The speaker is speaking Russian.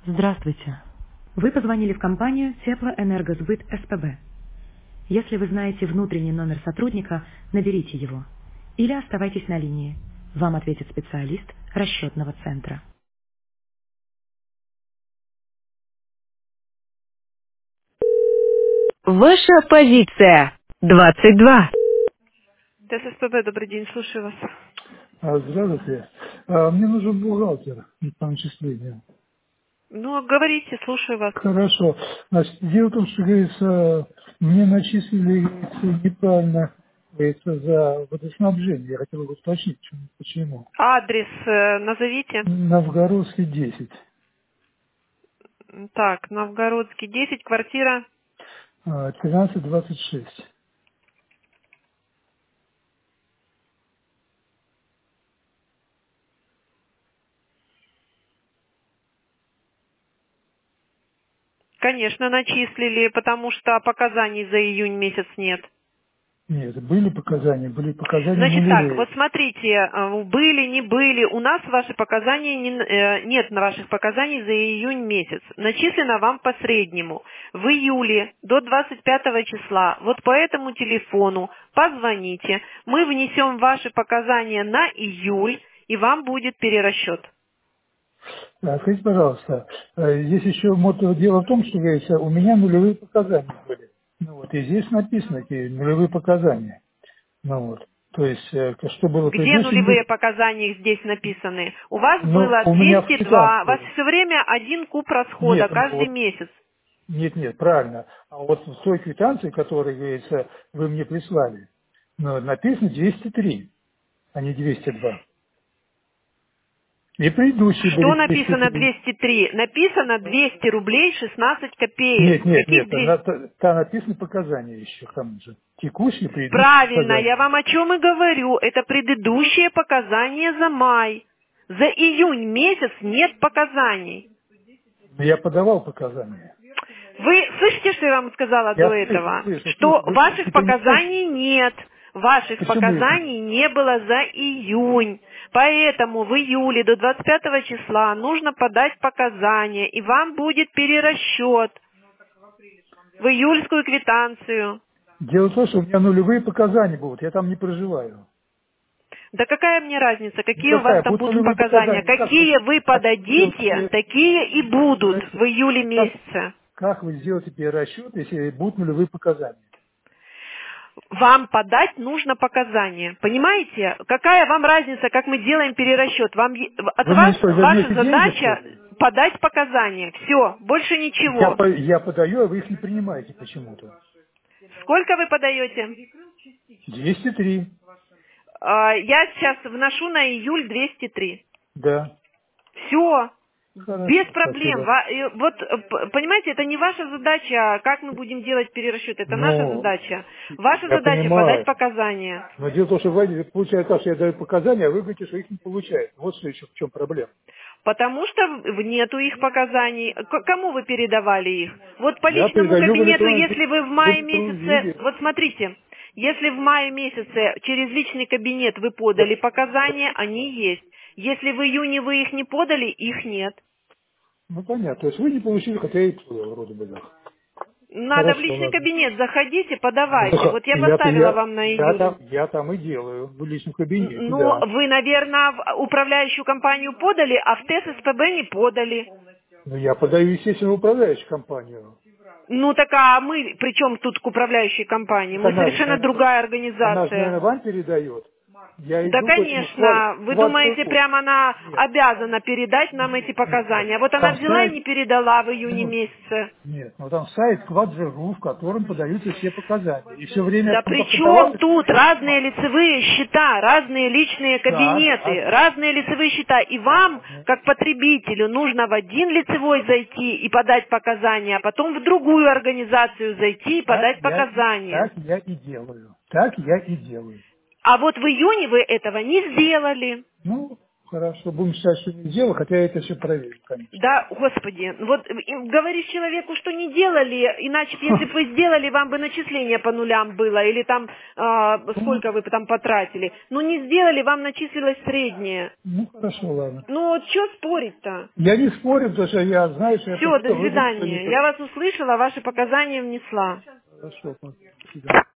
Здравствуйте. Вы позвонили в компанию Теплоэнергосбыт СПБ. Если вы знаете внутренний номер сотрудника, наберите его. Или оставайтесь на линии. Вам ответит специалист расчетного центра. Ваша позиция 22. ТССПБ, добрый день, слушаю вас. Здравствуйте. Мне нужен бухгалтер по начислению. Ну, говорите, слушаю вас. Хорошо. Значит, дело в том, что, говорится, мне начислили, говорится, неправильно, говорится, за водоснабжение. Я хотел бы уточнить, почему. Адрес назовите. Новгородский 10. Так, Новгородский 10, квартира. 1326. Конечно, начислили, потому что показаний за июнь месяц нет. Нет, были показания Значит так, вот нулевые. смотрите, были, не были, у нас ваши показания, нет на ваших показаний за июнь месяц. Начислено вам по среднему. В июле до 25 числа вот по этому телефону позвоните, мы внесем ваши показания на июль, и вам будет перерасчет. Скажите, пожалуйста, здесь еще дело в том, что, говорится, у меня нулевые показания были. Ну вот, и здесь написано эти нулевые показания. Ну вот, то есть, что было в Где предыдущем нулевые месяце, показания здесь написаны? У вас ну, было у меня в 202, у вас квитанции. все время один куб расхода Нет, ну каждый вот, месяц. нет, правильно. А вот в той квитанции, которую, говорится, вы мне прислали, ну, написано 203, а не 202. И предыдущие Что были написано 203. 203? Написано 200 рублей 16 копеек. Нет, Каких 200? там написано показания еще к тому же. Текущие, предыдущие Правильно, я показания. вам о чем и говорю. Это предыдущие показания за май. За июнь месяц нет показаний. Но я подавал показания. Вы слышите, что я вам сказала до Я слышу, этого? слышу, Что слышу. Вы ваших не понимаете? показаний нет. Ваших Почему их нет? показаний не было за июнь. Поэтому в июле до 25 числа нужно подать показания, и вам будет перерасчет в июльскую квитанцию. Дело в том, что у меня нулевые показания будут, я там не проживаю. Да какая мне разница, Ну какие у вас какая, там будут будут нулевые показания? показания. Какие вы подадите, такие и будут Подождите, в июле как, месяце. как вы сделаете перерасчет, если будут нулевые показания? Вам подать нужно показания. Понимаете? Какая вам разница, как мы делаем перерасчет? От Вы мне вас что, ваша вернете деньги, что задача ли? подать показания. Все, больше ничего. Я подаю, а вы их не принимаете почему-то. Сколько вы подаете? 203, Я сейчас вношу на июль 203. да. Все. Без Хорошо, проблем. спасибо. Вот, понимаете, это не ваша задача, как мы будем делать перерасчет. Это наша Ну, задача. Ваша я задача подать понимаю. показания. Но дело в том, что вы, получается так, что я даю показания, а вы говорите, что их не получается. Вот что еще в чем проблема. Потому что нету их показаний. Кому вы передавали их? Вот по Я личному передаю кабинету, если вы в в мае электронном месяце, виде. вот смотрите, если в мае месяце через личный кабинет вы подали показания, они есть. Если в июне вы их не подали, их нет. Ну, понятно. То есть вы не получили, хотя и подал, вроде бы, да. Надо в Хорошо, личный ладно. кабинет, заходите, Ну, подавайте. Вот я я-то поставила вам на июль. я там и делаю, в личном кабинете, Ну, да. вы, наверное, в управляющую компанию подали, а в ТЭС СПБ не подали. Но я подаю, естественно, в управляющую компанию. Ну так а мы при чем тут к управляющей компании? Так Мы совершенно другая она же, организация. наверное, вам передает. Я Да, иду, почему? конечно. Вы думаете, Квартиру. прямо она Нет, обязана передать нам эти нет. показания? А вот она Там взяла и сайт, не передала в июне минуточку. месяце. Нет, но там сайт Кваджиру, в котором подаются все показания. И все время я Да там при подавал, чем и тут все разные принимал. лицевые счета, разные личные кабинеты, разные лицевые счета. И вам, как потребителю, нужно в один лицевой зайти и подать показания, а потом в другую организацию зайти и подать показания. Так я и делаю. Так я и делаю. А вот в июне вы этого не сделали. Ну, Хорошо, будем считать, что не сделал, хотя я это все проверю, конечно. Да, господи, вот говоришь человеку, что не делали, иначе, если бы вы сделали, вам бы начисление по нулям было, или там, сколько вы там потратили. Ну, не сделали, вам начислилось среднее. Ну, хорошо, ладно. Ну, вот что спорить-то? Я не спорю, потому что я знаю, что я Все, до вы будете что не свидания. Я вас услышала, ваши показания внесла. Хорошо, до свидания.